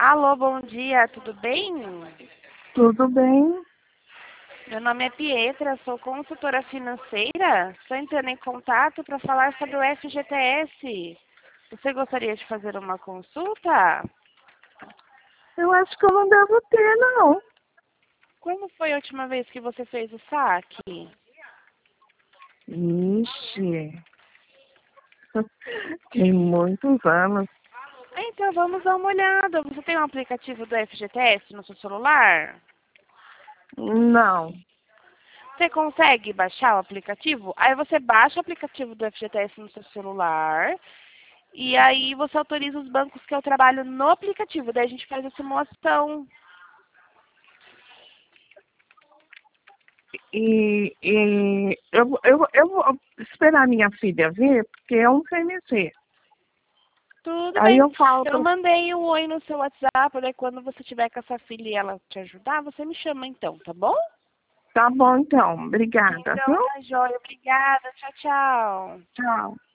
Alô, bom dia, tudo bem? Tudo bem? Meu nome é Pietra, sou consultora financeira. Estou entrando em contato para falar sobre o FGTS. Você gostaria de fazer uma consulta? Eu acho que eu não devo ter, não. Quando foi a última vez que você fez o saque? Ixi, tem muitos anos. Então vamos dar uma olhada. Você tem um aplicativo do FGTS no seu celular? Não. Você consegue baixar o aplicativo? Aí você baixa o aplicativo do FGTS no seu celular. E aí você autoriza os bancos que eu trabalho no aplicativo. Daí a gente faz a simulação. Eu vou esperar minha filha vir, porque é um CMC. Tudo Aí bem. eu falo Eu pra... mandei um oi no seu WhatsApp. Daí quando você tiver com essa filha e ela te ajudar, você me chama então, tá bom? Tá bom, então. Obrigada, Então viu? tá joia. Obrigada. Tchau, tchau. Tchau.